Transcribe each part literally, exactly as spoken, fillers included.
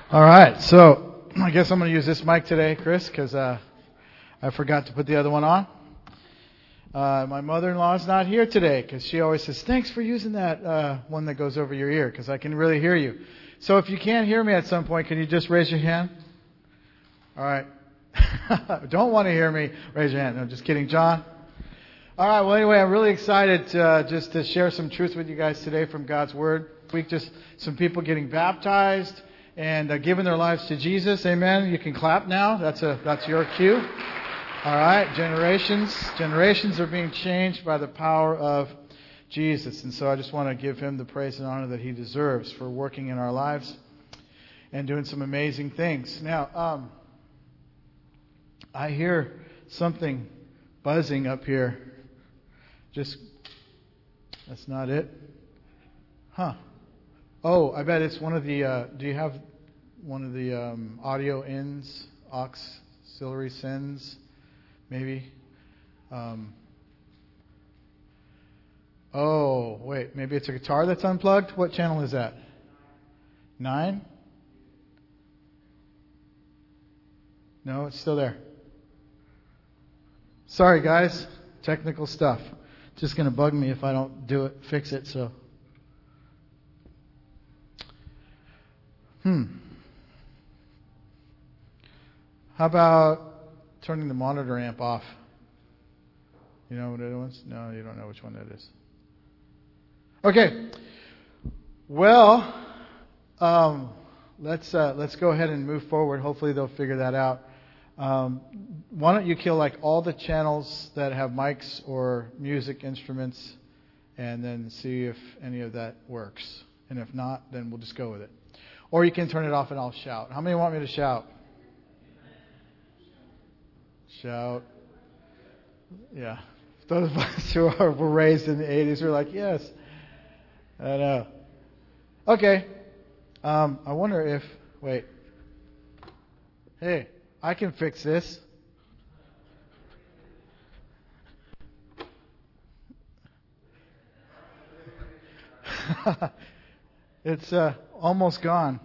All right, so I guess I'm going to use this mic today, Chris, because uh, I forgot to put the other one on. Uh, my mother-in-law is not here today because she always says, thanks for using that uh, one that goes over your ear because I can really hear you. So if you can't hear me at some point, can you just raise your hand? All right. Don't want to hear me? Raise your hand. No, just kidding. John? All right, well, anyway, I'm really excited uh, just to share some truth with you guys today from God's Word. Week, just some people getting baptized and uh, giving their lives to Jesus. Amen. You can clap now. That's a that's your cue. All right. Generations, generations are being changed by the power of Jesus. And so I just want to give him the praise and honor that he deserves for working in our lives and doing some amazing things. Now, um, I hear something buzzing up here. Just, that's not it. Huh. Oh, I bet it's one of the, uh, do you have one of the um, audio ins, auxiliary sends, maybe? Um, oh, wait, maybe it's a guitar that's unplugged? What channel is that? Nine? No, it's still there. Sorry, guys. Technical stuff. Just going to bug me if I don't do it, fix it, so. Hmm. How about turning the monitor amp off? You know what it is? No, you don't know which one that is. Okay. Well, um, let's uh, let's go ahead and move forward. Hopefully they'll figure that out. Um, why don't you kill like all the channels that have mics or music instruments, and then see if any of that works. And if not, then we'll just go with it. Or you can turn it off and I'll shout. How many want me to shout? Shout. Yeah. Those of us who are, were raised in the eighties were like, yes. I know. Okay. Um, I wonder if, wait. Hey, I can fix this. It's uh, almost gone.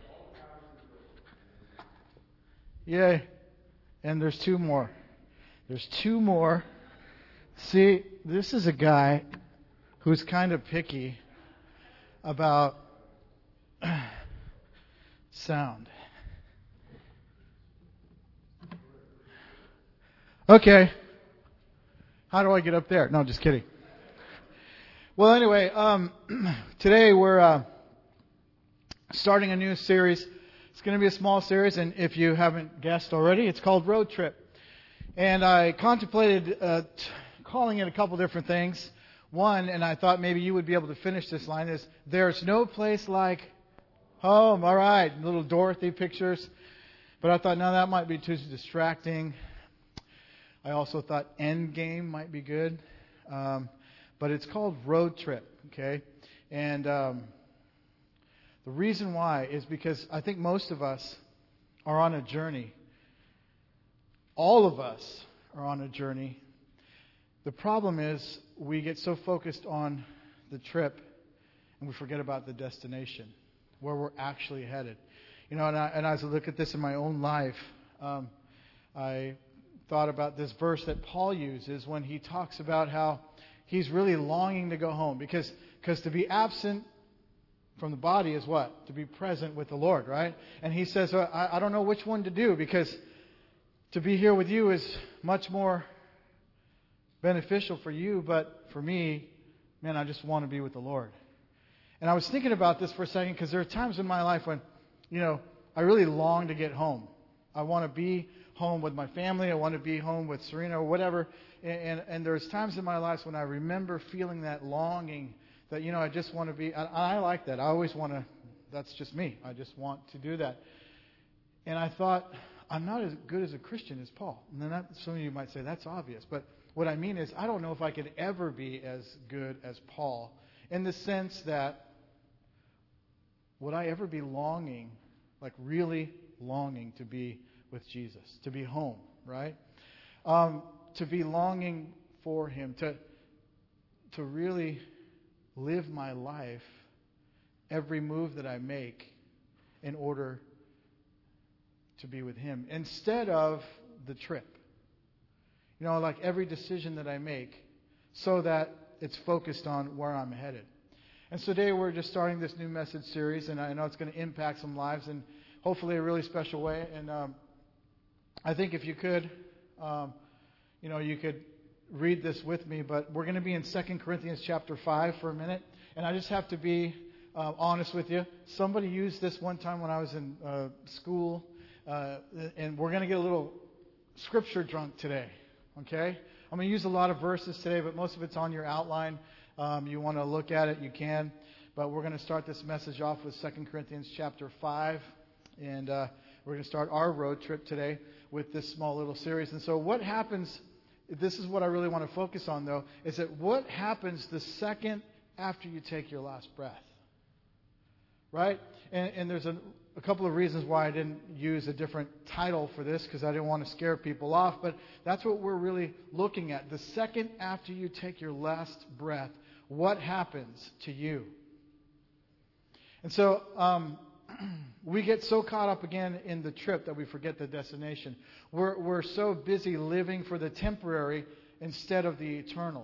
Yay. And there's two more. There's two more. See, this is a guy who's kind of picky about sound. Okay. How do I get up there? No, just kidding. Well, anyway, um, today we're uh, starting a new series. It's going to be a small series, and if you haven't guessed already, it's called Road Trip. And I contemplated uh, t- calling it a couple different things. One, and I thought maybe you would be able to finish this line, is there's no place like home. All right, little Dorothy pictures. But I thought, no, that might be too distracting. I also thought End Game might be good. Um, but it's called Road Trip, okay? And um, the reason why is because I think most of us are on a journey. All of us are on a journey. The problem is we get so focused on the trip and we forget about the destination, where we're actually headed. You know, and, I, and as I look at this in my own life, um, I thought about this verse that Paul uses when he talks about how he's really longing to go home. Because because to be absent from the body is what? To be present with the Lord, right? And he says, well, I, I don't know which one to do, because to be here with you is much more beneficial for you, but for me, man, I just want to be with the Lord. And I was thinking about this for a second, because there are times in my life when, you know, I really long to get home. I want to be home with my family. I want to be home with Serena or whatever. And, and, and there's times in my life when I remember feeling that longing that, you know, I just want to be, I, I like that. I always want to, that's just me. I just want to do that. And I thought, I'm not as good as a Christian as Paul. And then that, some of you might say, that's obvious. But what I mean is, I don't know if I could ever be as good as Paul, in the sense that, would I ever be longing, like really longing to be with Jesus, to be home, right? Um, to be longing for Him, to to really live my life, every move that I make, in order to be with Him instead of the trip. You know, like every decision that I make, so that it's focused on where I'm headed. And so today we're just starting this new message series, and I know it's going to impact some lives in hopefully a really special way. And um, I think if you could, um, you know, you could read this with me, but we're going to be in Second Corinthians chapter five for a minute. And I just have to be uh, honest with you. Somebody used this one time when I was in uh, school, uh, and we're going to get a little scripture drunk today. Okay? I'm going to use a lot of verses today, but most of it's on your outline. Um, you want to look at it, you can. But we're going to start this message off with Second Corinthians chapter five. And uh, we're going to start our road trip today with this small little series. And so what happens, this is what I really want to focus on, though, is that what happens the second after you take your last breath? Right? And, and there's a, a couple of reasons why I didn't use a different title for this, because I didn't want to scare people off. But that's what we're really looking at. The second after you take your last breath, what happens to you? And so um, we get so caught up again in the trip that we forget the destination. We're, we're so busy living for the temporary instead of the eternal.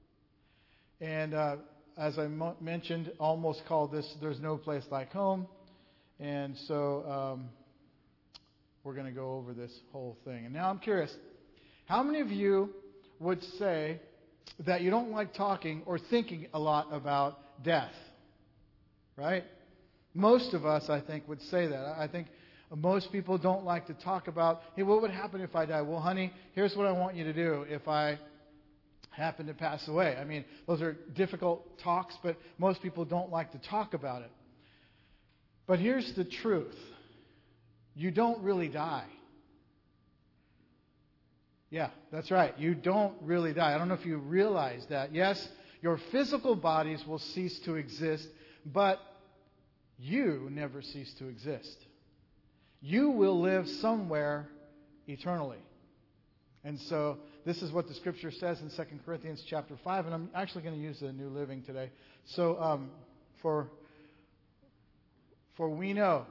And uh, as I mo- mentioned, almost called this "There's No Place Like Home." And so um, we're going to go over this whole thing. And now I'm curious, how many of you would say that you don't like talking or thinking a lot about death? Right? Most of us, I think, would say that. I think most people don't like to talk about, hey, what would happen if I die? Well, honey, here's what I want you to do if I happen to pass away. I mean, those are difficult talks, but most people don't like to talk about it. But here's the truth. You don't really die. Yeah, that's right. You don't really die. I don't know if you realize that. Yes, your physical bodies will cease to exist, but you never cease to exist. You will live somewhere eternally. And so this is what the Scripture says in Second Corinthians chapter five, and I'm actually going to use the New Living today. So um, for for we know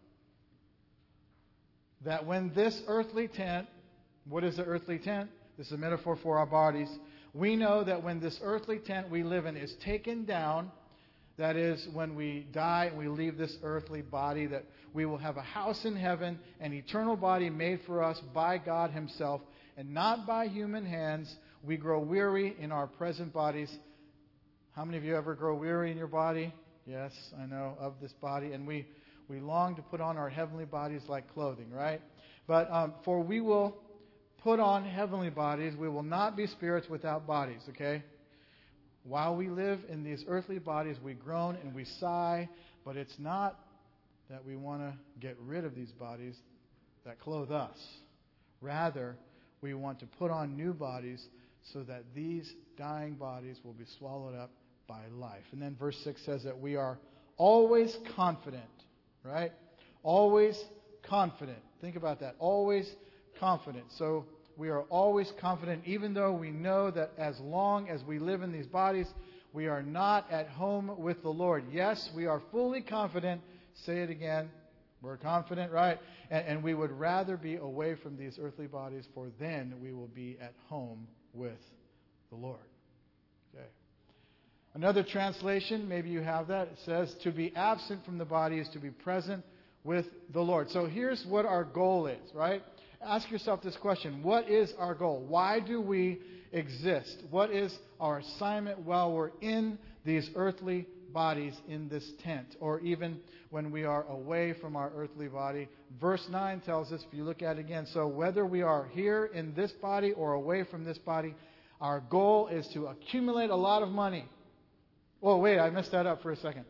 that when this earthly tent, what is the earthly tent? This is a metaphor for our bodies. We know that when this earthly tent we live in is taken down, that is, when we die and we leave this earthly body, that we will have a house in heaven, an eternal body made for us by God Himself, and not by human hands. We grow weary in our present bodies. How many of you ever grow weary in your body? Yes, I know, of this body. And we, we long to put on our heavenly bodies like clothing, right? But um, for we will put on heavenly bodies. We will not be spirits without bodies, okay? While we live in these earthly bodies, we groan and we sigh, but it's not that we want to get rid of these bodies that clothe us. Rather, we want to put on new bodies so that these dying bodies will be swallowed up by life. And then verse six says that we are always confident, right? Always confident. Think about that. Always confident. So we are always confident, even though we know that as long as we live in these bodies, we are not at home with the Lord. Yes, we are fully confident. Say it again. We're confident, right? And, and we would rather be away from these earthly bodies, for then we will be at home with the Lord. Okay. Another translation, maybe you have that, it says, to be absent from the body is to be present with the Lord. So here's what our goal is, right? Ask yourself this question. What is our goal? Why do we exist? What is our assignment while we're in these earthly bodies in this tent, or even when we are away from our earthly body? Verse nine tells us, if you look at it again, so whether we are here in this body or away from this body, our goal is to accumulate a lot of money. Oh, wait, I messed that up for a second.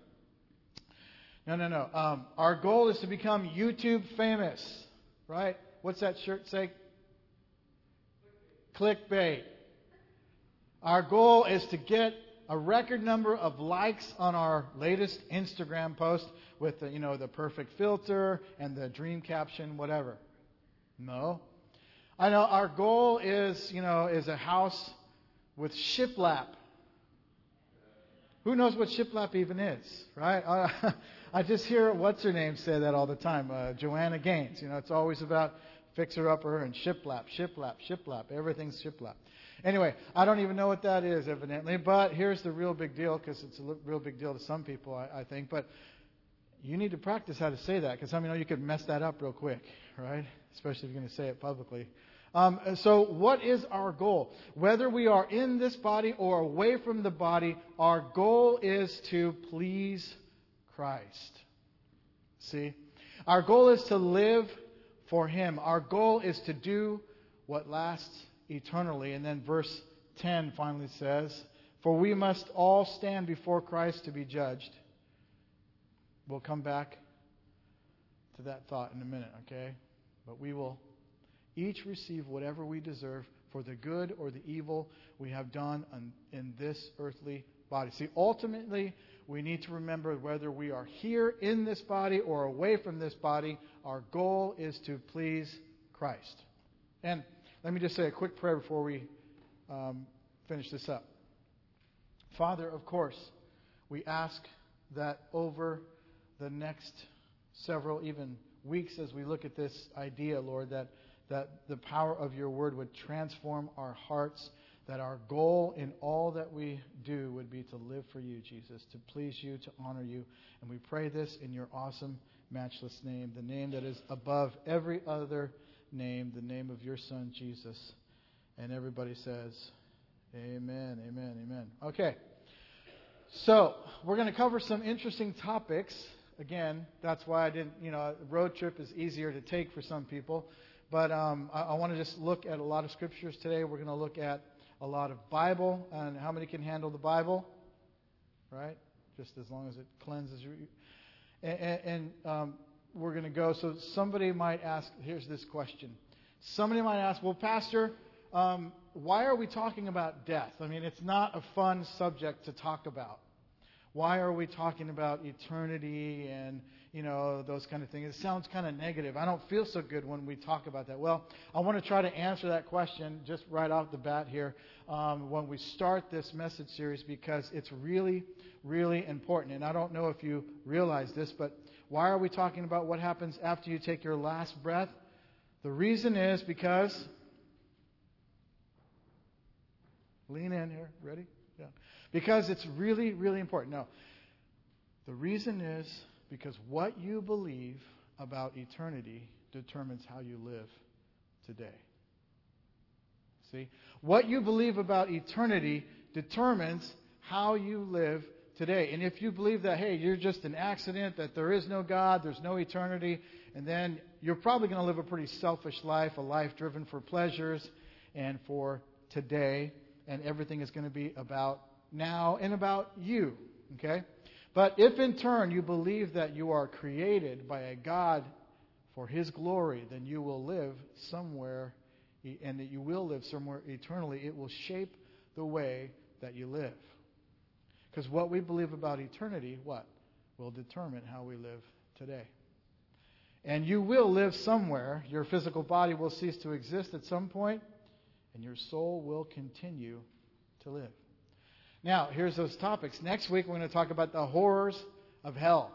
No, no, no. Um, our goal is to become YouTube famous, right? What's that shirt say? Clickbait. Our goal is to get a record number of likes on our latest Instagram post with the, you know, the perfect filter and the dream caption, whatever. No. I know our goal is, you know, is a house with shiplap. Who knows what shiplap even is, right? Uh, I just hear what's her name say that all the time, uh, Joanna Gaines. You know, it's always about fixer-upper and shiplap, shiplap, shiplap. Everything's shiplap. Anyway, I don't even know what that is, evidently. But here's the real big deal, because it's a real big deal to some people, I, I think. But you need to practice how to say that, because how many know you could mess that up real quick, right? Especially if you're going to say it publicly. Um, so what is our goal? Whether we are in this body or away from the body, our goal is to please Christ. See? Our goal is to live for Him. Our goal is to do what lasts eternally. And then verse ten finally says, for we must all stand before Christ to be judged. We'll come back to that thought in a minute, okay? But we will each receive whatever we deserve for the good or the evil we have done in this earthly body. See, ultimately, we need to remember whether we are here in this body or away from this body, our goal is to please Christ. And let me just say a quick prayer before we um, finish this up. Father, of course, we ask that over the next several even weeks as we look at this idea, Lord, that that the power of your word would transform our hearts, that our goal in all that we do would be to live for you, Jesus, to please you, to honor you. And we pray this in your awesome, matchless name, the name that is above every other name, the name of your Son, Jesus. And everybody says, amen, amen, amen. Okay, so we're going to cover some interesting topics. Again, that's why I didn't, you know, a road trip is easier to take for some people. But um, I, I want to just look at a lot of scriptures today. We're going to look at a lot of Bible. And how many can handle the Bible? Right? Just as long as it cleanses you. And, and, and um, we're going to go. So somebody might ask, here's this question. Somebody might ask, well, Pastor, um, why are we talking about death? I mean, it's not a fun subject to talk about. Why are we talking about eternity and, you know, those kind of things? It sounds kind of negative. I don't feel so good when we talk about that. Well, I want to try to answer that question just right off the bat here um, when we start this message series, because it's really, really important. And I don't know if you realize this, but why are we talking about what happens after you take your last breath? The reason is because... Lean in here. Ready? Yeah. Because it's really, really important. No. The reason is because what you believe about eternity determines how you live today. See? What you believe about eternity determines how you live today. And if you believe that, hey, you're just an accident, that there is no God, there's no eternity, and then you're probably going to live a pretty selfish life, a life driven for pleasures and for today, and everything is going to be about now and about you. Okay? But if in turn you believe that you are created by a God for His glory, then you will live somewhere, and that you will live somewhere eternally. It will shape the way that you live. Because what we believe about eternity, what? Will determine how we live today. And you will live somewhere. Your physical body will cease to exist at some point, and your soul will continue to live. Now, here's those topics. Next week, we're going to talk about the horrors of hell.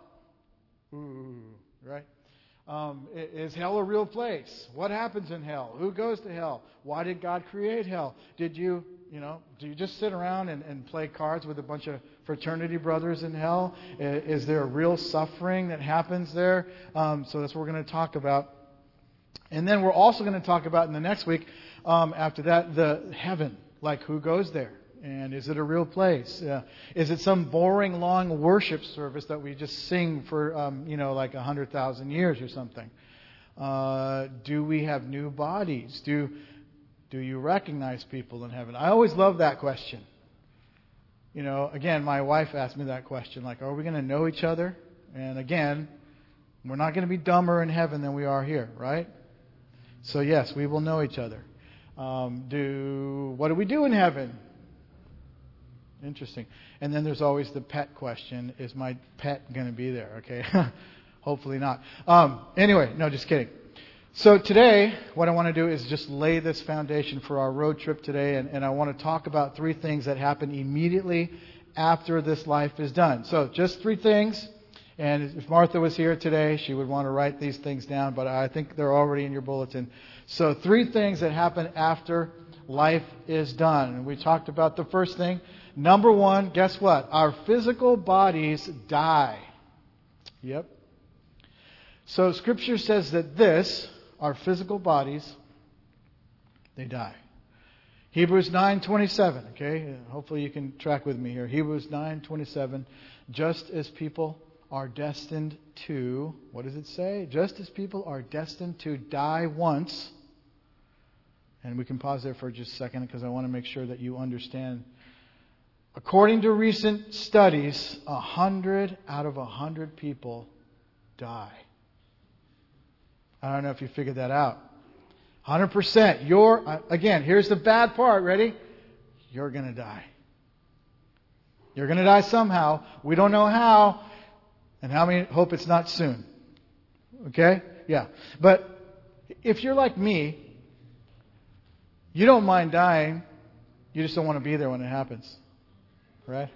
Ooh, right? Um, is hell a real place? What happens in hell? Who goes to hell? Why did God create hell? Did you, you know, do you just sit around and, and play cards with a bunch of fraternity brothers in hell? Is there a real suffering that happens there? Um, so that's what we're going to talk about. And then we're also going to talk about in the next week, um, after that, the heaven. Like, who goes there? And is it a real place? Uh, is it some boring, long worship service that we just sing for, um, you know, like a hundred thousand years or something? Uh, do we have new bodies? Do do you recognize people in heaven? I always love that question. You know, again, my wife asked me that question, like, are we going to know each other? And again, we're not going to be dumber in heaven than we are here, right? So yes, we will know each other. Um, do what do we do in heaven? Interesting. And then there's always the pet question. Is my pet going to be there? Okay. Hopefully not. Um, anyway, no, just kidding. So today, what I want to do is just lay this foundation for our road trip today. And, and I want to talk about three things that happen immediately after this life is done. So just three things. And if Martha was here today, she would want to write these things down, but I think they're already in your bulletin. So three things that happen after life is done. And we talked about the first thing. Number one, guess what? Our physical bodies die. Yep. So Scripture says that this, our physical bodies, they die. Hebrews nine twenty-seven, okay? Hopefully you can track with me here. Hebrews nine twenty-seven, just as people are destined to, what does it say? Just as people are destined to die once. And we can pause there for just a second because I want to make sure that you understand. According to recent studies, a hundred out of a hundred people die. I don't know if you figured that out. one hundred percent. You're, again, here's the bad part. Ready? You're going to die. You're going to die somehow. We don't know how. And how many hope it's not soon? Okay? Yeah. But if you're like me, you don't mind dying. You just don't want to be there when it happens. Right?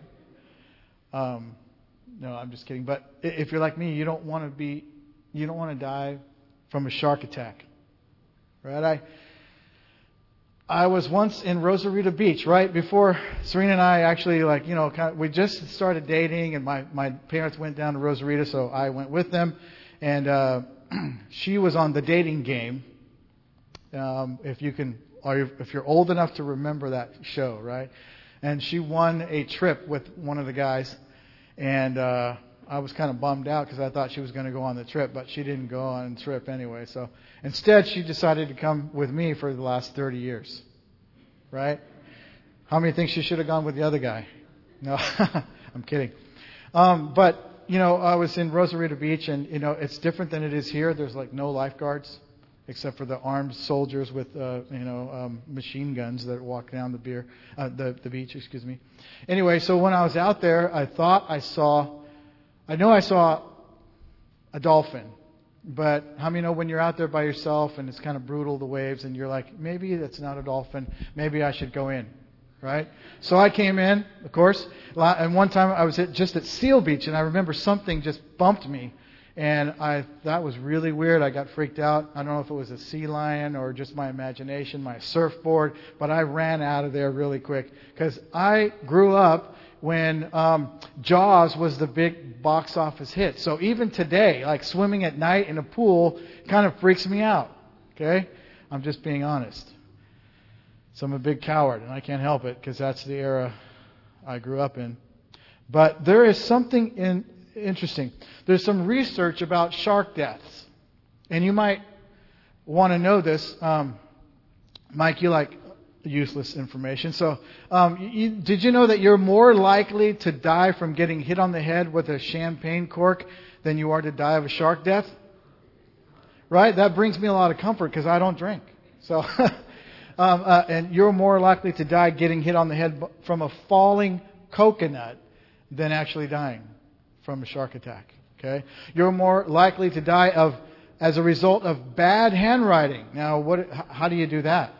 Um, no, I'm just kidding. But if you're like me, you don't want to be, you don't want to die from a shark attack. Right? I I was once in Rosarito Beach, right before Serena and I actually, like, you know, kind of, we just started dating, and my, my parents went down to Rosarito, so I went with them, and uh, she was on the dating game. Um, if you can, or if you're old enough to remember that show, right? And she won a trip with one of the guys, and uh, I was kind of bummed out because I thought she was going to go on the trip, but she didn't go on the trip anyway. So instead, she decided to come with me for the last thirty years. Right? How many think she should have gone with the other guy? No, I'm kidding. Um, but, you know, I was in Rosarito Beach, and, you know, it's different than it is here. There's, like, no lifeguards except for the armed soldiers with, uh, you know, um, machine guns that walk down the, beer, uh, the, the beach, excuse me. Anyway, so when I was out there, I thought I saw... I know I saw a dolphin, but how many know when you're out there by yourself and it's kind of brutal, the waves, and you're like, maybe that's not a dolphin, maybe I should go in, right? So I came in, of course, and one time I was at, just at Seal Beach, and I remember something just bumped me, and I that was really weird. I got freaked out. I don't know if it was a sea lion or just my imagination, my surfboard, but I ran out of there really quick because I grew up when um, Jaws was the big box office hit. So even today, like swimming at night in a pool kind of freaks me out. Okay? I'm just being honest. So I'm a big coward, and I can't help it because that's the era I grew up in. But there is something in, interesting. There's some research about shark deaths. And you might want to know this. Um, Mike, you like useless information. So, um, you, did you know that you're more likely to die from getting hit on the head with a champagne cork than you are to die of a shark death? Right? That brings me a lot of comfort because I don't drink. So, um, uh, and you're more likely to die getting hit on the head from a falling coconut than actually dying from a shark attack. Okay? You're more likely to die of as a result of bad handwriting. Now, what? How do you do that?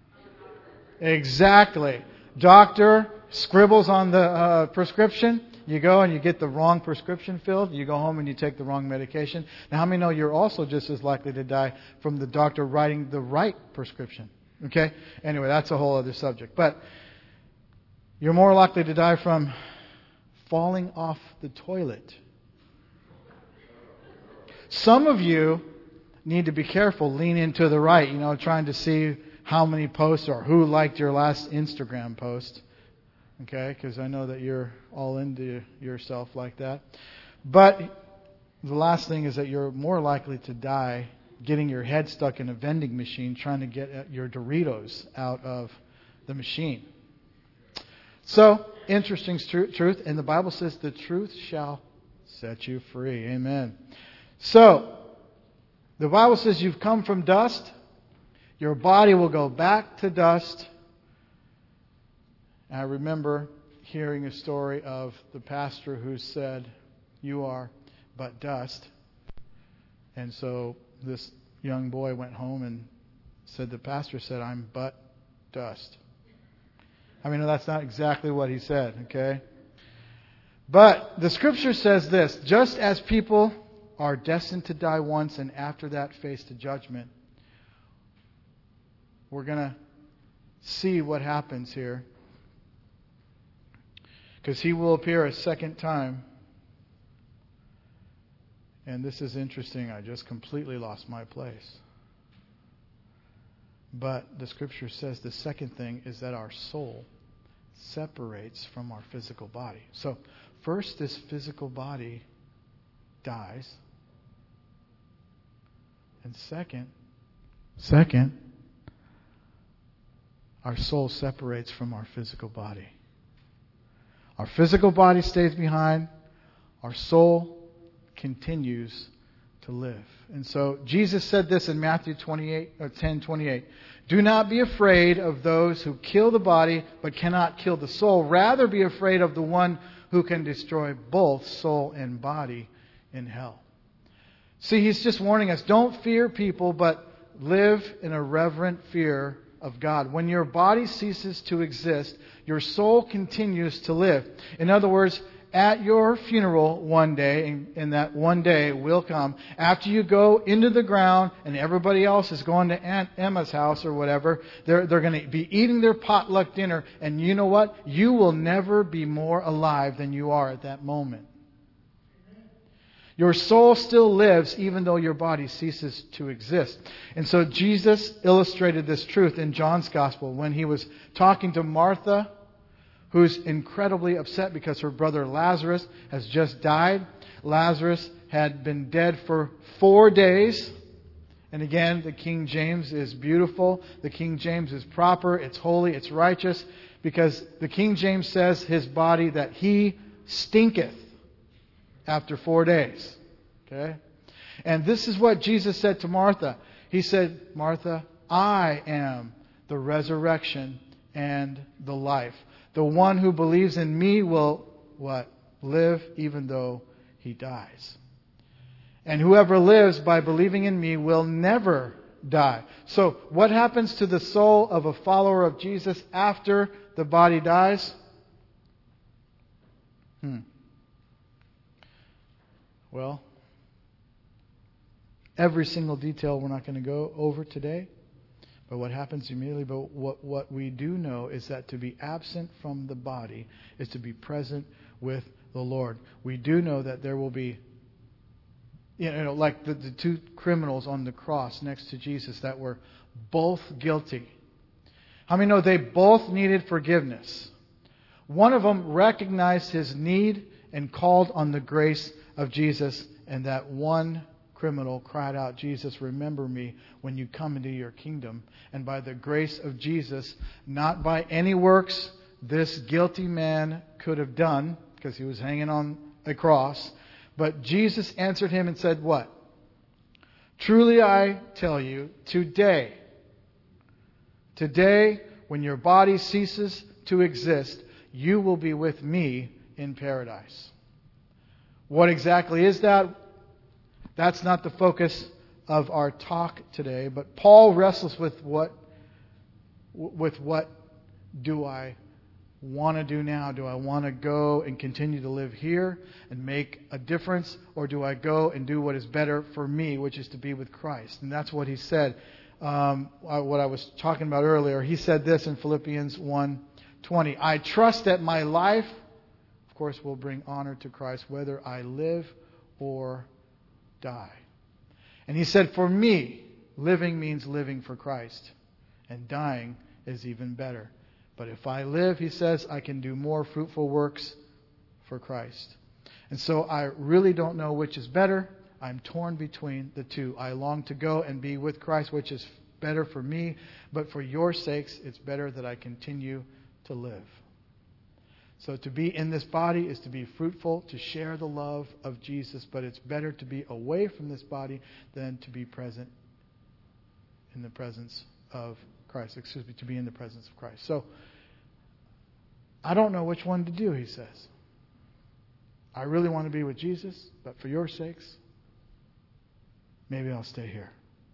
Exactly. Doctor scribbles on the uh, prescription. You go and you get the wrong prescription filled. You go home and you take the wrong medication. Now, how many know you're also just as likely to die from the doctor writing the right prescription? Okay? Anyway, that's a whole other subject. But you're more likely to die from falling off the toilet. Some of you need to be careful. Lean into the right, you know, trying to see how many posts or who liked your last Instagram post. Okay, because I know that you're all into yourself like that. But the last thing is that you're more likely to die getting your head stuck in a vending machine trying to get your Doritos out of the machine. So, interesting tr- truth. And the Bible says the truth shall set you free. Amen. So, the Bible says you've come from dust. Your body will go back to dust. I remember hearing a story of the pastor who said, "You are but dust." And so this young boy went home and said, the pastor said, "I'm but dust." I mean, that's not exactly what he said, okay? But the scripture says this, just as people are destined to die once and after that face the judgment, we're going to see what happens here. Because He will appear a second time. And this is interesting. I just completely lost my place. But the scripture says the second thing is that our soul separates from our physical body. So first, this physical body dies. And second, second, our soul separates from our physical body. Our physical body stays behind. Our soul continues to live. And so Jesus said this in Matthew twenty-eight, or ten twenty-eight. Do not be afraid of those who kill the body but cannot kill the soul. Rather be afraid of the one who can destroy both soul and body in hell. See, He's just warning us. Don't fear people, but live in a reverent fear of God. When your body ceases to exist, your soul continues to live. In other words, at your funeral one day, and, and that one day will come, after you go into the ground and everybody else is going to Aunt Emma's house or whatever, they're, they're going to be eating their potluck dinner, and you know what? You will never be more alive than you are at that moment. Your soul still lives even though your body ceases to exist. And so Jesus illustrated this truth in John's Gospel when He was talking to Martha, who's incredibly upset because her brother Lazarus has just died. Lazarus had been dead for four days. And again, the King James is beautiful. The King James is proper. It's holy. It's righteous. Because the King James says his body that he stinketh after four days. Okay? And this is what Jesus said to Martha. He said, Martha, I am the resurrection and the life. The one who believes in me will, what? Live even though he dies. And whoever lives by believing in me will never die. So what happens to the soul of a follower of Jesus after the body dies? Hmm. Well, every single detail we're not going to go over today. But what happens immediately, but what, what we do know is that to be absent from the body is to be present with the Lord. We do know that there will be, you know, like the, the two criminals on the cross next to Jesus that were both guilty. How many know they both needed forgiveness? One of them recognized his need and called on the grace of Jesus, and that one criminal cried out, Jesus, remember me when you come into your kingdom. And by the grace of Jesus, not by any works this guilty man could have done, because he was hanging on a cross, but Jesus answered him and said what? Truly I tell you, today, today, when your body ceases to exist, you will be with me in paradise. What exactly is that? That's not the focus of our talk today, but Paul wrestles with what with what do I want to do now? Do I want to go and continue to live here and make a difference, or do I go and do what is better for me, which is to be with Christ? And that's what he said. Um, what I was talking about earlier. He said this in Philippians one twenty. I trust that my life, of course, will bring honor to Christ, whether I live or die. And he said, for me, living means living for Christ, and dying is even better. But if I live, he says, I can do more fruitful works for Christ. And so I really don't know which is better. I'm torn between the two. I long to go and be with Christ, which is better for me, but for your sakes, it's better that I continue to live. So to be in this body is to be fruitful, to share the love of Jesus, but it's better to be away from this body than to be present in the presence of Christ. Excuse me, to be in the presence of Christ. So I don't know which one to do, he says. I really want to be with Jesus, but for your sakes, maybe I'll stay here.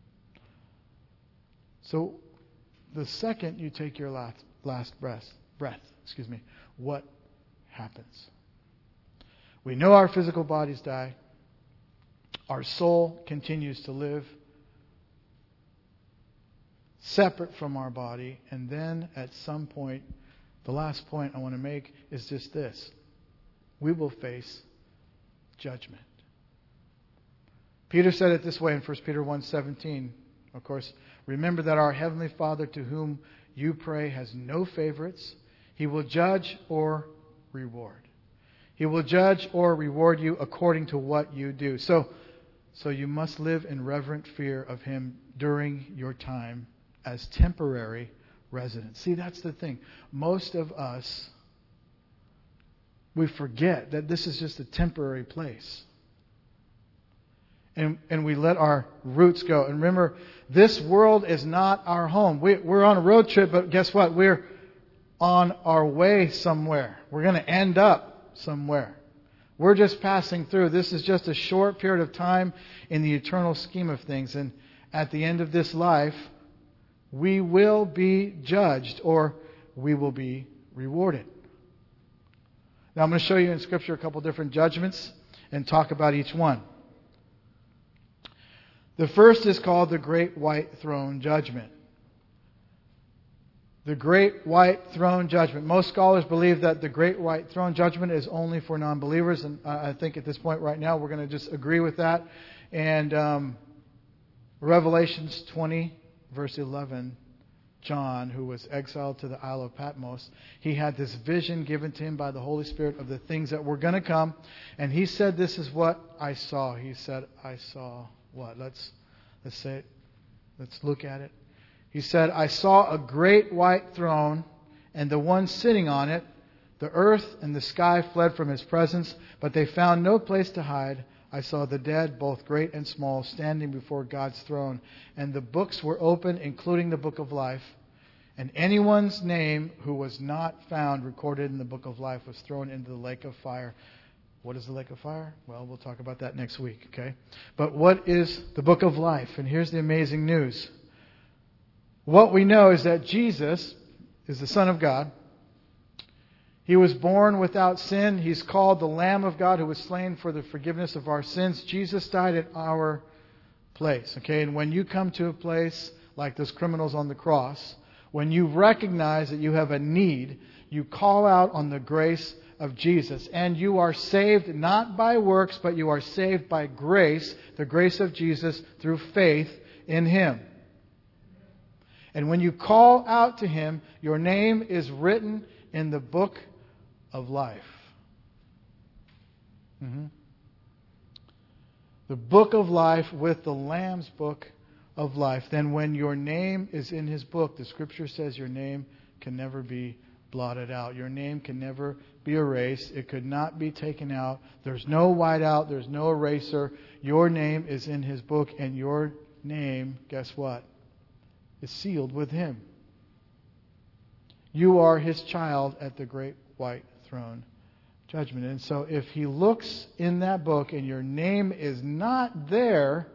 So the second you take your last last breath, breath, excuse me, what happens? We know our physical bodies die. Our soul continues to live separate from our body. And then at some point, the last point I want to make is just this. We will face judgment. Peter said it this way in First Peter one seventeen. Of course, remember that our Heavenly Father, to whom you pray, has no favorites. He will judge or reward. He will judge or reward you according to what you do. So, so you must live in reverent fear of Him during your time as temporary residents. See, that's the thing. Most of us, we forget that this is just a temporary place. And, and we let our roots go. And remember, this world is not our home. We, we're on a road trip, but guess what? We're on our way somewhere. We're going to end up somewhere. We're just passing through. This is just a short period of time in the eternal scheme of things. And at the end of this life, we will be judged or we will be rewarded. Now I'm going to show you in Scripture a couple different judgments and talk about each one. The first is called the Great White Throne Judgment. The Great White Throne Judgment. Most scholars believe that the Great White Throne Judgment is only for non-believers, and I think at this point right now we're going to just agree with that. And um, Revelations twenty, verse eleven, John, who was exiled to the Isle of Patmos, he had this vision given to him by the Holy Spirit of the things that were going to come. And he said, this is what I saw. He said, I saw what? Let's, let's say it. Let's look at it. He said, I saw a great white throne, and the one sitting on it. The earth and the sky fled from His presence, but they found no place to hide. I saw the dead, both great and small, standing before God's throne. And the books were opened, including the book of life. And anyone's name who was not found recorded in the book of life was thrown into the lake of fire. What is the lake of fire? Well, we'll talk about that next week, okay? But what is the book of life? And here's the amazing news. What we know is that Jesus is the Son of God. He was born without sin. He's called the Lamb of God who was slain for the forgiveness of our sins. Jesus died at our place. Okay, and when you come to a place like those criminals on the cross, when you recognize that you have a need, you call out on the grace of Jesus. And you are saved not by works, but you are saved by grace, the grace of Jesus, through faith in Him. And when you call out to Him, your name is written in the book of life. Mm-hmm. The book of life with the Lamb's book of life. Then when your name is in His book, the Scripture says your name can never be blotted out. Your name can never be erased. It could not be taken out. There's no whiteout. There's no eraser. Your name is in His book, and your name, guess what? Is sealed with Him. You are His child at the great white throne judgment. And so if He looks in that book and your name is not there,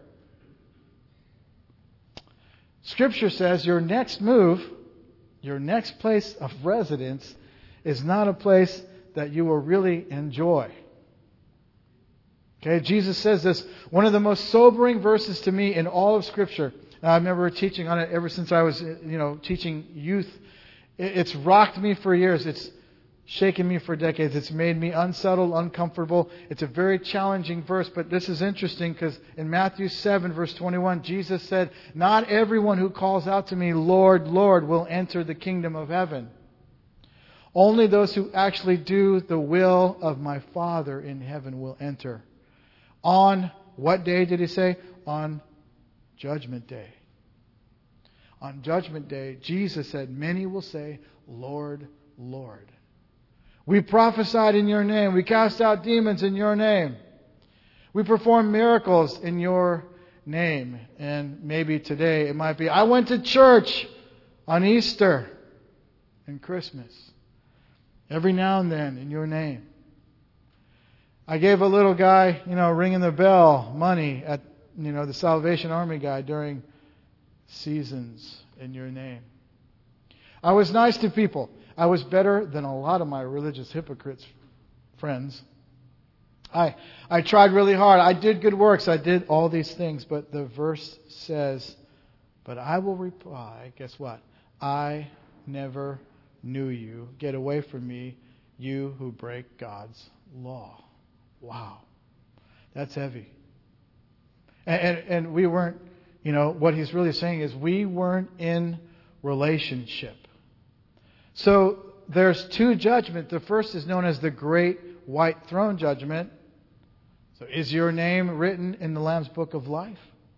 Scripture says your next move, your next place of residence, is not a place that you will really enjoy. Okay, Jesus says this, one of the most sobering verses to me in all of Scripture. I remember teaching on it ever since I was, you know, teaching youth. It's rocked me for years. It's shaken me for decades. It's made me unsettled, uncomfortable. It's a very challenging verse, but this is interesting because in Matthew seven, verse twenty-one, Jesus said, not everyone who calls out to me, Lord, Lord, will enter the kingdom of heaven. Only those who actually do the will of my Father in heaven will enter. On what day did He say? On Judgment Day. On Judgment Day, Jesus said, many will say, Lord, Lord. We prophesied in Your name. We cast out demons in Your name. We performed miracles in Your name. And maybe today it might be, I went to church on Easter and Christmas. Every now and then in Your name. I gave a little guy, you know, ringing the bell, money at You know, the Salvation Army guy during seasons in Your name. I was nice to people. I was better than a lot of my religious hypocrites friends. I I tried really hard. I did good works. I did all these things. But the verse says, but I will reply, guess what? I never knew you. Get away from me, you who break God's law. Wow. That's heavy. And, and, and we weren't, you know, what he's really saying is we weren't in relationship. So there's two judgments. The first is known as the Great White Throne Judgment. So is your name written in the Lamb's Book of Life?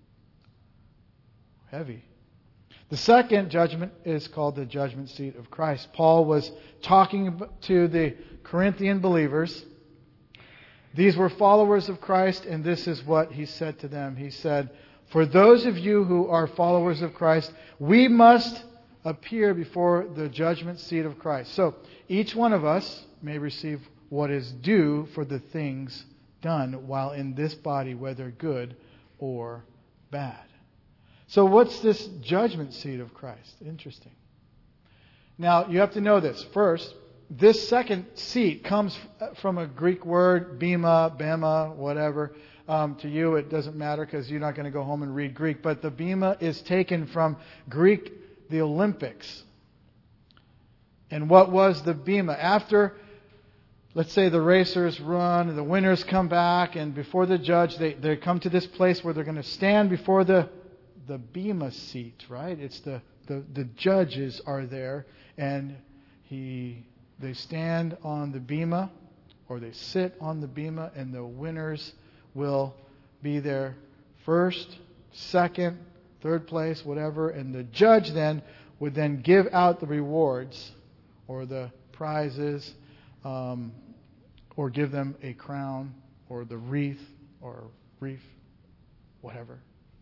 Heavy. The second judgment is called the judgment seat of Christ. Paul was talking to the Corinthian believers. These were followers of Christ, and this is what he said to them. He said, for those of you who are followers of Christ, we must appear before the judgment seat of Christ. So each one of us may receive what is due for the things done while in this body, whether good or bad. So what's this judgment seat of Christ? Interesting. Now, you have to know this. First, this second seat comes from a Greek word, bema, bema, whatever. Um, to you, it doesn't matter because you're not going to go home and read Greek. But the bema is taken from Greek, the Olympics. And what was the bema? After, let's say, the racers run and the winners come back, and before the judge, they, they come to this place where they're going to stand before the the bema seat, right? It's the, the, the judges are there, and he they stand on the bema, or they sit on the bema, and the winners will be there first, second, third place, whatever, and the judge then would then give out the rewards or the prizes, um, or give them a crown or the wreath or wreath, whatever.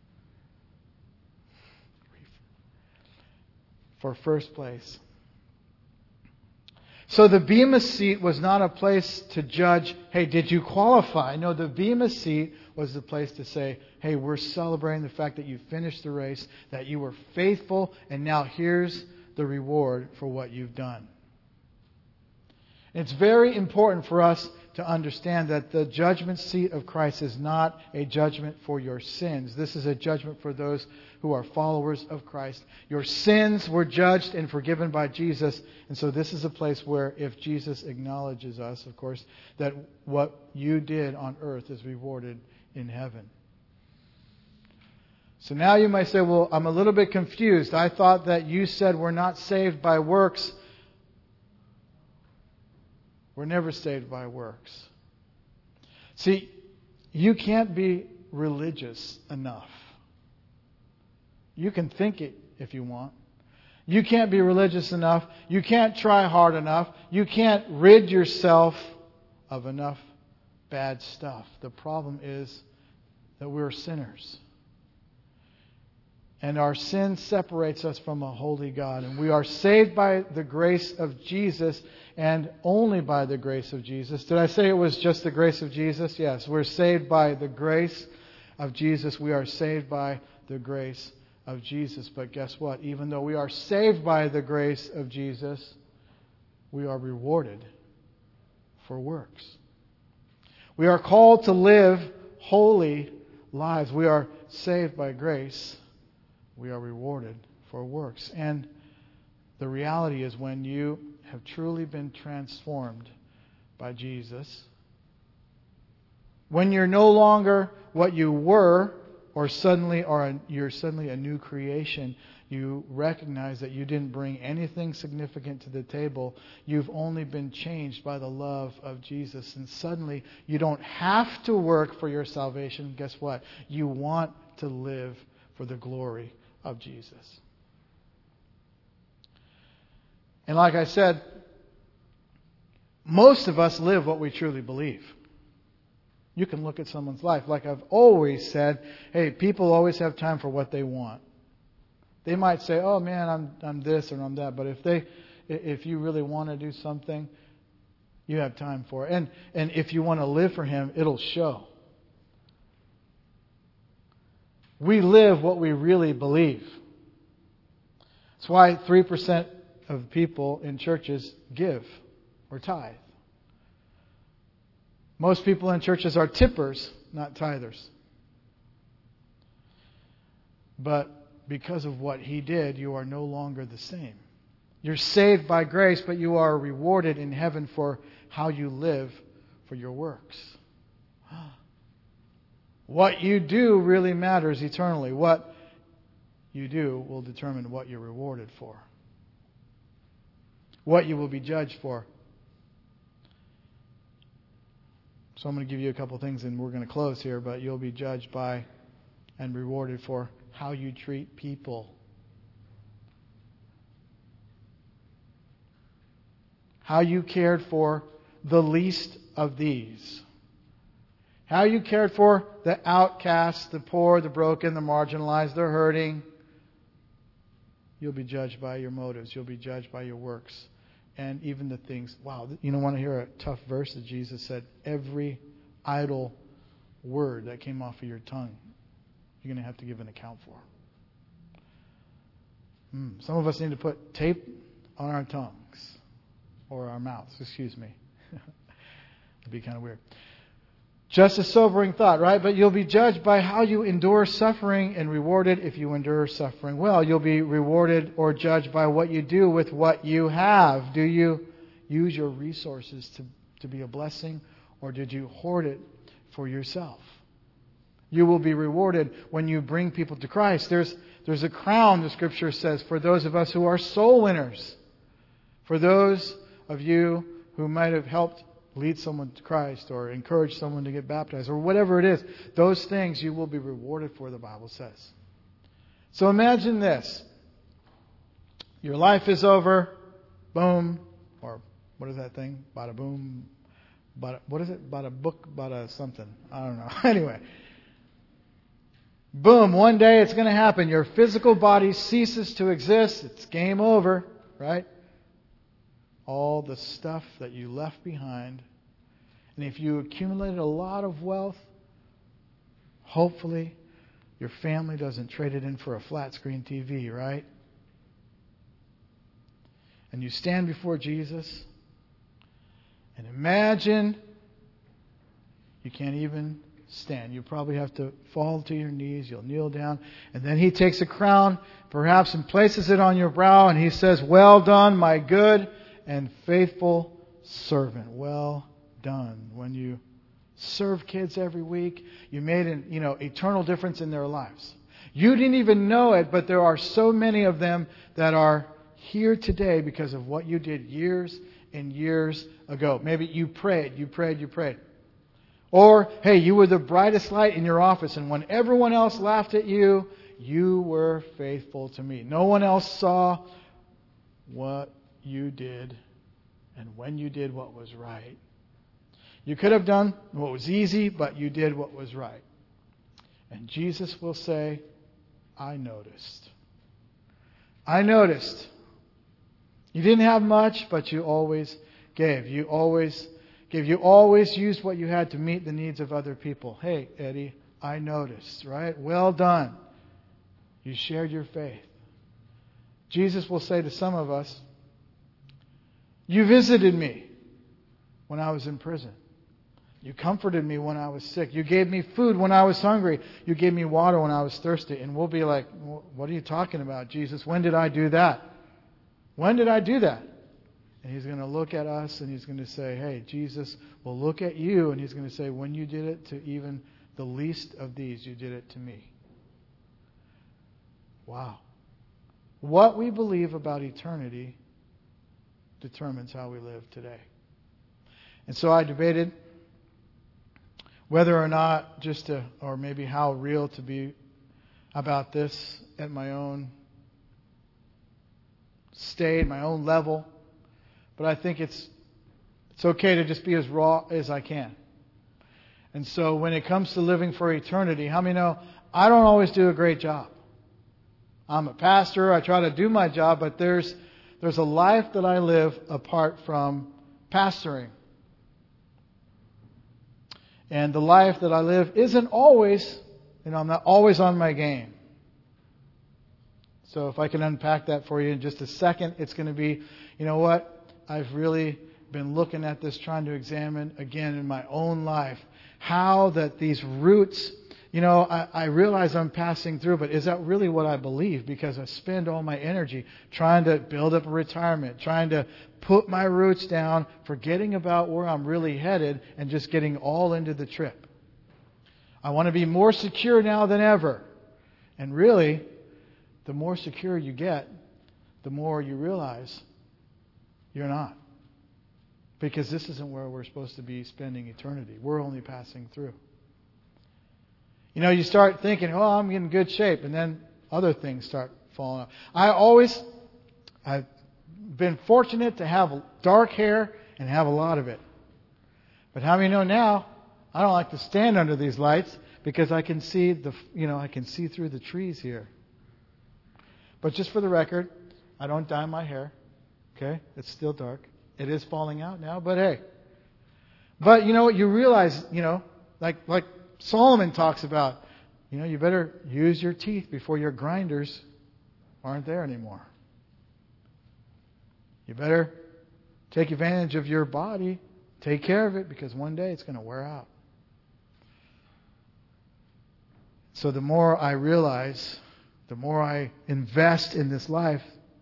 For first place. So the bema seat was not a place to judge, hey, did you qualify? No, the bema seat was the place to say, hey, we're celebrating the fact that you finished the race, that you were faithful, and now here's the reward for what you've done. It's very important for us to understand that the judgment seat of Christ is not a judgment for your sins. This is a judgment for those who are followers of Christ. Your sins were judged and forgiven by Jesus. And so this is a place where if Jesus acknowledges us, of course, that what you did on earth is rewarded in heaven. So now you might say, well, I'm a little bit confused. I thought that you said we're not saved by works. We're never saved by works. See, you can't be religious enough. You can think it if you want. You can't be religious enough. You can't try hard enough. You can't rid yourself of enough bad stuff. The problem is that we're sinners. And our sin separates us from a holy God. And we are saved by the grace of Jesus and only by the grace of Jesus. Did I say it was just the grace of Jesus? Yes. We're saved by the grace of Jesus. We are saved by the grace of Jesus. But guess what? Even though we are saved by the grace of Jesus, we are rewarded for works. We are called to live holy lives. We are saved by grace. We are rewarded for works. And the reality is when you have truly been transformed by Jesus, when you're no longer what you were, or suddenly are a, you're suddenly a new creation, you recognize that you didn't bring anything significant to the table. You've only been changed by the love of Jesus. And suddenly you don't have to work for your salvation. Guess what? You want to live for the glory of Jesus. And like I said, most of us live what we truly believe. You can look at someone's life. Like I've always said, hey, people always have time for what they want. They might say, oh man, I'm I'm this or I'm that. But if they if you really want to do something, you have time for it. And and if you want to live for Him, it'll show. We live what we really believe. That's why three percent of people in churches give or tithe. Most people in churches are tippers, not tithers. But because of what He did, you are no longer the same. You're saved by grace, but you are rewarded in heaven for how you live for your works. What you do really matters eternally. What you do will determine what you're rewarded for, what you will be judged for. So I'm going to give you a couple things and we're going to close here, but you'll be judged by and rewarded for how you treat people. How you cared for the least of these. How you cared for the outcasts, the poor, the broken, the marginalized, the hurting. You'll be judged by your motives. You'll be judged by your works. And even the things, wow, you don't want to hear a tough verse that Jesus said, every idle word that came off of your tongue, you're going to have to give an account for. Hmm. Some of us need to put tape on our tongues. Or our mouths, excuse me. It'd be kind of weird. Just a sobering thought, right? But you'll be judged by how you endure suffering and rewarded if you endure suffering well. You'll be rewarded or judged by what you do with what you have. Do you use your resources to, to be a blessing, or did you hoard it for yourself? You will be rewarded when you bring people to Christ. There's, there's a crown, the Scripture says, for those of us who are soul winners. For those of you who might have helped lead someone to Christ or encourage someone to get baptized or whatever it is, those things you will be rewarded for, the Bible says. So imagine this. Your life is over. Boom. Or what is that thing? Bada boom. Bada, what is it? Bada book, bada something. I don't know. Anyway. Boom. One day it's going to happen. Your physical body ceases to exist. It's game over. Right? All the stuff that you left behind. And if you accumulated a lot of wealth, hopefully your family doesn't trade it in for a flat screen T V, right? And you stand before Jesus and imagine you can't even stand. You probably have to fall to your knees. You'll kneel down. And then He takes a crown, perhaps, and places it on your brow. And He says, "Well done, my good and faithful servant." Well done. When you serve kids every week, you made an you know eternal difference in their lives. You didn't even know it, but there are so many of them that are here today because of what you did years and years ago. Maybe you prayed, you prayed, you prayed. Or, hey, you were the brightest light in your office, and when everyone else laughed at you, you were faithful to me. No one else saw what you did and when you did what was right. You could have done what was easy, but you did what was right. And Jesus will say, I noticed. I noticed. You didn't have much, but you always gave. You always gave. You always used what you had to meet the needs of other people. Hey, Eddie, I noticed, right? Well done. You shared your faith. Jesus will say to some of us, you visited me when I was in prison. You comforted me when I was sick. You gave me food when I was hungry. You gave me water when I was thirsty. And we'll be like, what are you talking about, Jesus? When did I do that? When did I do that? And He's going to look at us and He's going to say, hey, Jesus will look at you and He's going to say, when you did it to even the least of these, you did it to me. Wow. What we believe about eternity determines how we live today. And so I debated whether or not just to, or maybe how real to be about this at my own state, my own level. But I think it's it's okay to just be as raw as I can. And so when it comes to living for eternity, how many know I don't always do a great job? I'm a pastor. I try to do my job, but there's there's a life that I live apart from pastoring. And the life that I live isn't always, you know, I'm not always on my game. So if I can unpack that for you in just a second, it's going to be, you know what? I've really been looking at this, trying to examine again in my own life how that these roots, you know, I, I realize I'm passing through, but is that really what I believe? Because I spend all my energy trying to build up a retirement, trying to put my roots down, forgetting about where I'm really headed, and just getting all into the trip. I want to be more secure now than ever. And really, the more secure you get, the more you realize you're not. Because this isn't where we're supposed to be spending eternity. We're only passing through. You know, you start thinking, oh, I'm in good shape. And then other things start falling out. I always, I've been fortunate to have dark hair and have a lot of it. But how many know now, I don't like to stand under these lights because I can see the, you know, I can see through the trees here. But just for the record, I don't dye my hair. Okay? It's still dark. It is falling out now, but hey. But you know what? You realize, you know, like like Solomon talks about, you know, you better use your teeth before your grinders aren't there anymore. You better take advantage of your body, take care of it, because one day it's going to wear out. So the more I realize, the more I invest in this life.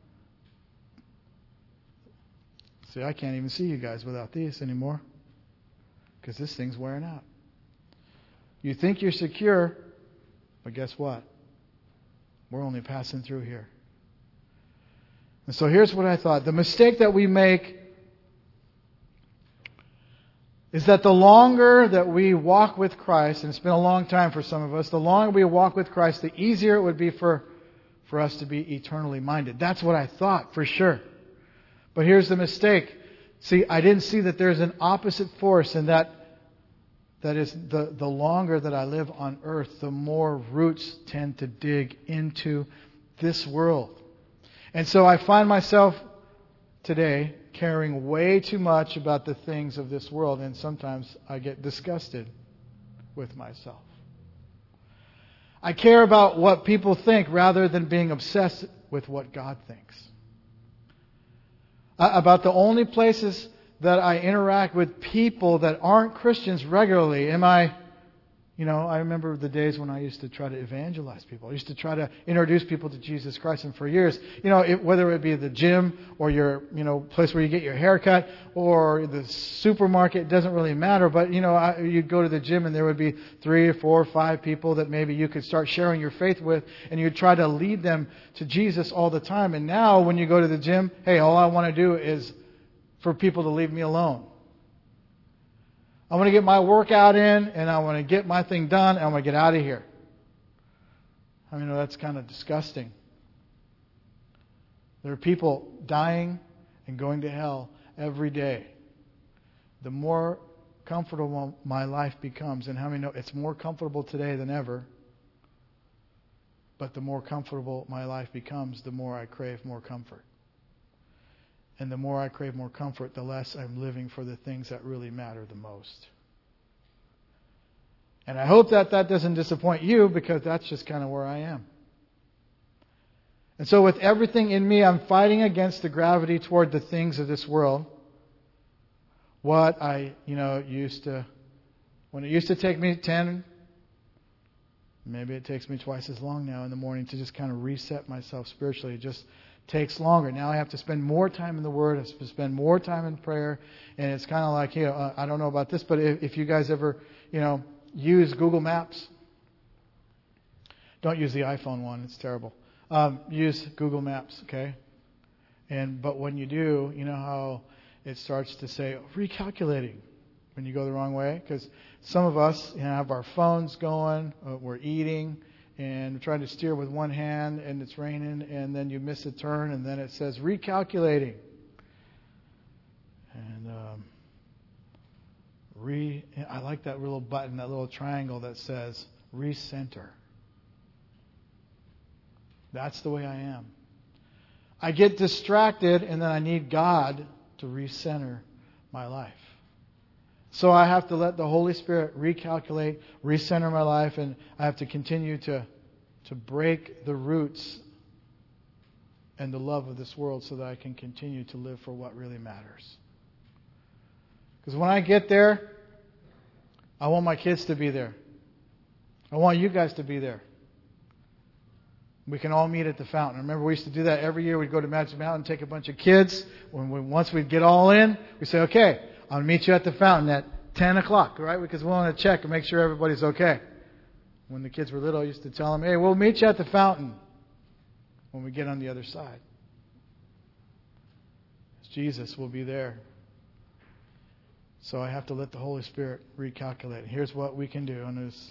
See, I can't even see you guys without these anymore because this thing's wearing out. You think you're secure, but guess what? We're only passing through here. And so here's what I thought. The mistake that we make is that the longer that we walk with Christ, and it's been a long time for some of us, the longer we walk with Christ, the easier it would be for, for us to be eternally minded. That's what I thought, for sure. But here's the mistake. See, I didn't see that there's an opposite force, and that that is the, the longer that I live on earth, the more roots tend to dig into this world. And so I find myself today caring way too much about the things of this world, and sometimes I get disgusted with myself. I care about what people think rather than being obsessed with what God thinks. About the only places that I interact with people that aren't Christians regularly. Am I, you know, I remember the days when I used to try to evangelize people. I used to try to introduce people to Jesus Christ. And for years, you know, it, whether it be the gym or your, you know, place where you get your hair cut or the supermarket, it doesn't really matter. But, you know, I, you'd go to the gym and there would be three or four or five people that maybe you could start sharing your faith with. And you'd try to lead them to Jesus all the time. And now when you go to the gym, hey, all I want to do is for people to leave me alone. I want to get my workout in, and I want to get my thing done, and I want to get out of here. I mean, that's kind of disgusting. There are people dying and going to hell every day. The more comfortable my life becomes, and how many know it's more comfortable today than ever, but the more comfortable my life becomes, the more I crave more comfort. And the more I crave more comfort, the less I'm living for the things that really matter the most. And I hope that that doesn't disappoint you, because that's just kind of where I am. And so with everything in me, I'm fighting against the gravity toward the things of this world. What I, you know, used to, when it used to take me ten, maybe it takes me twice as long now in the morning to just kind of reset myself spiritually. It just takes longer. Now I have to spend more time in the Word. I have to spend more time in prayer. And it's kind of like, you know, uh, I don't know about this, but if, if you guys ever, you know, use Google Maps, don't use the iPhone one. It's terrible. Um, use Google Maps, okay? And but when you do, you know how it starts to say recalculating when you go the wrong way, because some of us, you know, have our phones going, uh, we're eating, and trying to steer with one hand, and it's raining, and then you miss a turn, and then it says recalculating. And um, re, I like that little button, that little triangle that says recenter. That's the way I am. I get distracted, and then I need God to recenter my life. So I have to let the Holy Spirit recalculate, recenter my life, and I have to continue to, to break the roots and the love of this world so that I can continue to live for what really matters. Because when I get there, I want my kids to be there. I want you guys to be there. We can all meet at the fountain. Remember, we used to do that every year. We'd go to Magic Mountain, take a bunch of kids. When we, once we'd get all in, we'd say, okay, I'll meet you at the fountain at ten o'clock, right? Because we want to check and make sure everybody's okay. When the kids were little, I used to tell them, hey, we'll meet you at the fountain when we get on the other side. Jesus will be there. So I have to let the Holy Spirit recalculate. Here's what we can do. And it's,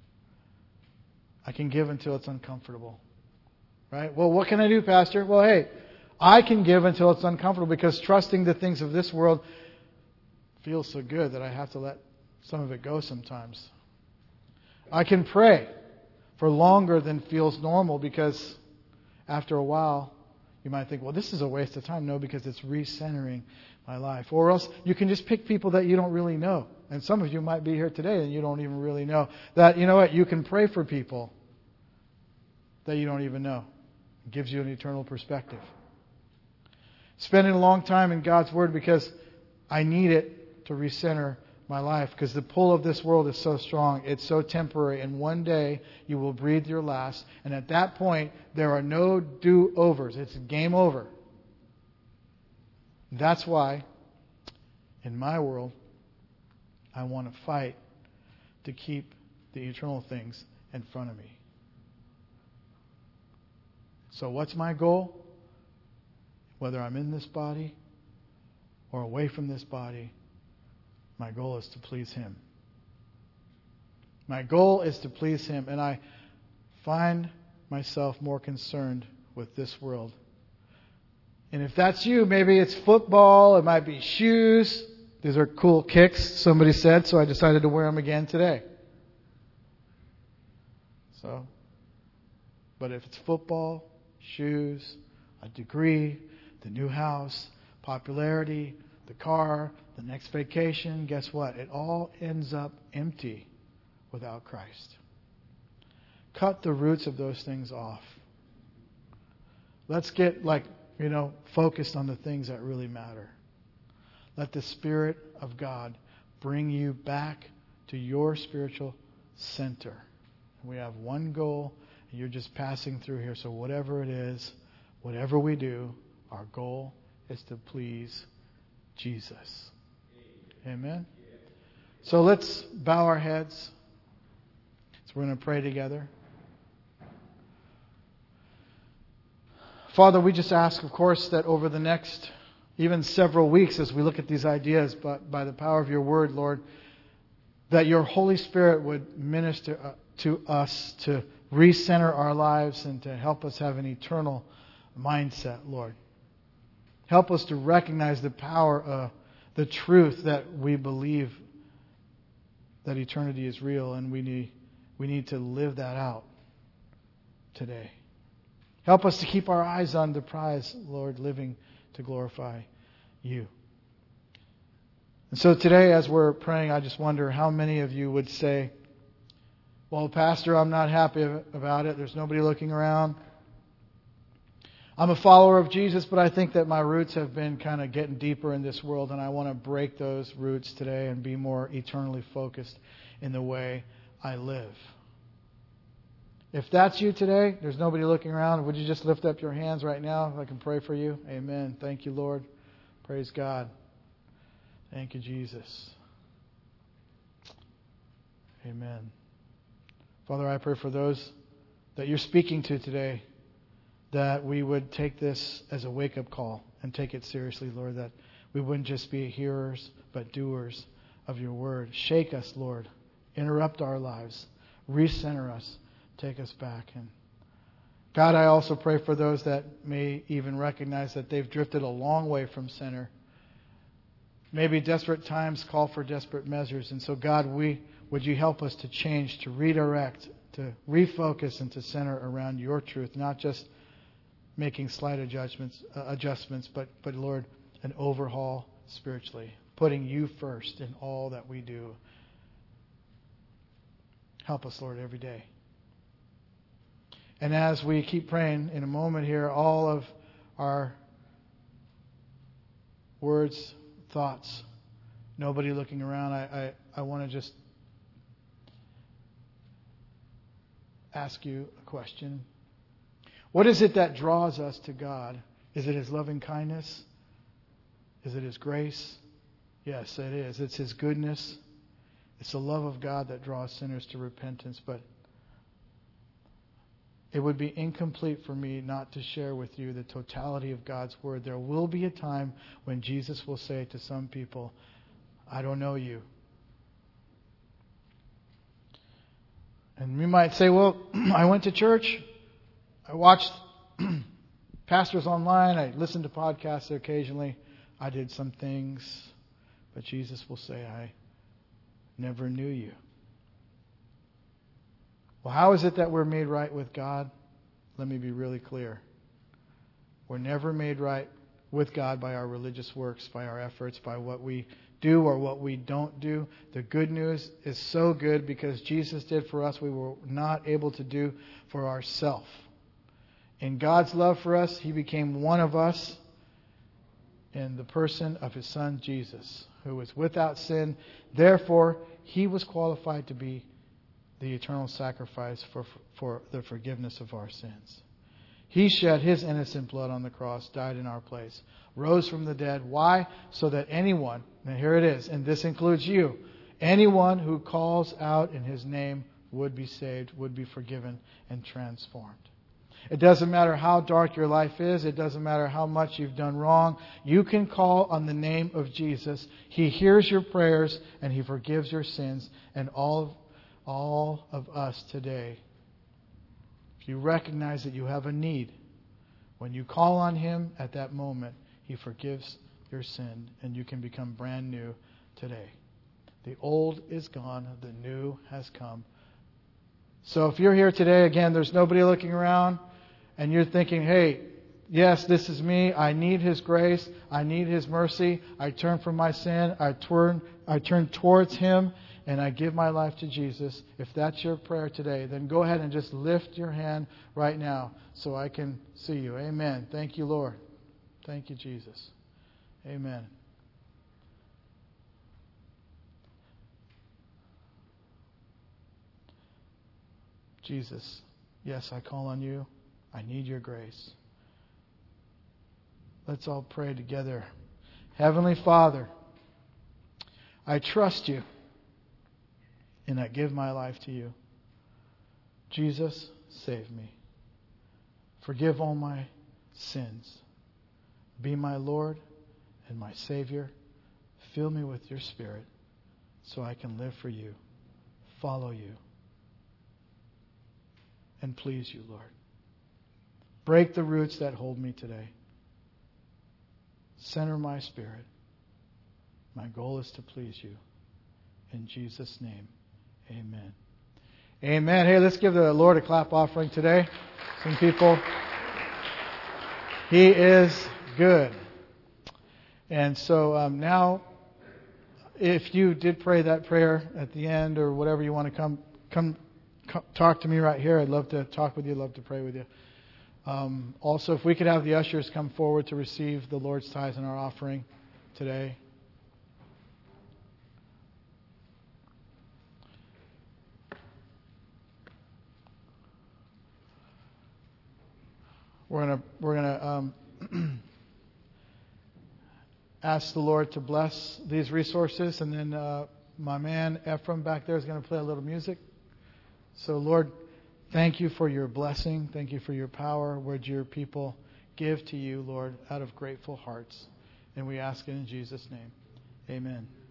I can give until it's uncomfortable. Right? Well, what can I do, Pastor? Well, hey, I can give until it's uncomfortable because trusting the things of this world feels so good that I have to let some of it go sometimes. I can pray for longer than feels normal because after a while, you might think, well, this is a waste of time. No, because it's recentering my life. Or else you can just pick people that you don't really know. And some of you might be here today and you don't even really know that, you know what, you can pray for people that you don't even know. It gives you an eternal perspective. Spending a long time in God's Word because I need it to recenter my life. Because the pull of this world is so strong. It's so temporary. And one day you will breathe your last. And at that point, there are no do-overs. It's game over. That's why, in my world, I want to fight to keep the eternal things in front of me. So what's my goal? Whether I'm in this body or away from this body, my goal is to please Him. My goal is to please Him. And I find myself more concerned with this world. And if that's you, maybe it's football, it might be shoes. These are cool kicks, somebody said, so I decided to wear them again today. So, but if it's football, shoes, a degree, the new house, popularity, the car, the next vacation, guess what? It all ends up empty without Christ. Cut the roots of those things off. Let's get, like, you know, focused on the things that really matter. Let the Spirit of God bring you back to your spiritual center. We have one goal, and you're just passing through here. So whatever it is, whatever we do, our goal is to please Jesus. Amen? So let's bow our heads. So we're going to pray together. Father, we just ask, of course, that over the next even several weeks as we look at these ideas, but by the power of your word, Lord, that your Holy Spirit would minister to us to recenter our lives and to help us have an eternal mindset, Lord. Help us to recognize the power of the truth that we believe that eternity is real, and we need, we need to live that out today. Help us to keep our eyes on the prize, Lord, living to glorify you. And so today, as we're praying, I just wonder how many of you would say, well, Pastor, I'm not happy about it. There's nobody looking around. I'm a follower of Jesus, but I think that my roots have been kind of getting deeper in this world, and I want to break those roots today and be more eternally focused in the way I live. If that's you today, there's nobody looking around, would you just lift up your hands right now if I can pray for you? Amen. Thank you, Lord. Praise God. Thank you, Jesus. Amen. Father, I pray for those that you're speaking to today, that we would take this as a wake-up call and take it seriously, Lord, that we wouldn't just be hearers, but doers of your word. Shake us, Lord. Interrupt our lives. Recenter us. Take us back. And God, I also pray for those that may even recognize that they've drifted a long way from center. Maybe desperate times call for desperate measures. And so, God, we would you help us to change, to redirect, to refocus, and to center around your truth, not just making slight adjustments, uh, adjustments, but, but Lord, an overhaul spiritually, putting you first in all that we do. Help us, Lord, every day. And as we keep praying, in a moment here, all of our words, thoughts, nobody looking around, I, I, I want to just ask you a question. What is it that draws us to God? Is it His loving kindness? Is it His grace? Yes, it is. It's His goodness. It's the love of God that draws sinners to repentance. But it would be incomplete for me not to share with you the totality of God's Word. There will be a time when Jesus will say to some people, I don't know you. And we might say, well, I went to church. I watched pastors online. I listened to podcasts occasionally. I did some things. But Jesus will say, I never knew you. Well, how is it that we're made right with God? Let me be really clear. We're never made right with God by our religious works, by our efforts, by what we do or what we don't do. The good news is so good because Jesus did for us we were not able to do for ourselves. In God's love for us, He became one of us in the person of His Son Jesus, who was without sin. Therefore, He was qualified to be the eternal sacrifice for, for the forgiveness of our sins. He shed His innocent blood on the cross, died in our place, rose from the dead. Why? So that anyone, and here it is, and this includes you, anyone who calls out in His name would be saved, would be forgiven and transformed. It doesn't matter how dark your life is. It doesn't matter how much you've done wrong. You can call on the name of Jesus. He hears your prayers and He forgives your sins. And all of, all of us today, if you recognize that you have a need, when you call on Him at that moment, He forgives your sin and you can become brand new today. The old is gone. The new has come. So if you're here today, again, there's nobody looking around. And you're thinking, hey, yes, this is me. I need His grace. I need His mercy. I turn from my sin. I turn, I turn towards Him. And I give my life to Jesus. If that's your prayer today, then go ahead and just lift your hand right now so I can see you. Amen. Thank you, Lord. Thank you, Jesus. Amen. Jesus, yes, I call on you. I need your grace. Let's all pray together. Heavenly Father, I trust you and I give my life to you. Jesus, save me. Forgive all my sins. Be my Lord and my Savior. Fill me with your Spirit so I can live for you, follow you, and please you, Lord. Break the roots that hold me today. Center my spirit. My goal is to please you. In Jesus' name, amen. Amen. Hey, let's give the Lord a clap offering today. Some people. He is good. And so um, now, if you did pray that prayer at the end or whatever, you want to come, come, come talk to me right here. I'd love to talk with you. I'd love to pray with you. Um, also, if we could have the ushers come forward to receive the Lord's tithes and our offering today. We're gonna we're gonna um, ask the Lord to bless these resources, and then uh, my man Ephraim back there is going to play a little music. So, Lord, thank you for your blessing. Thank you for your power. Would your people give to you, Lord, out of grateful hearts? And we ask it in Jesus' name. Amen.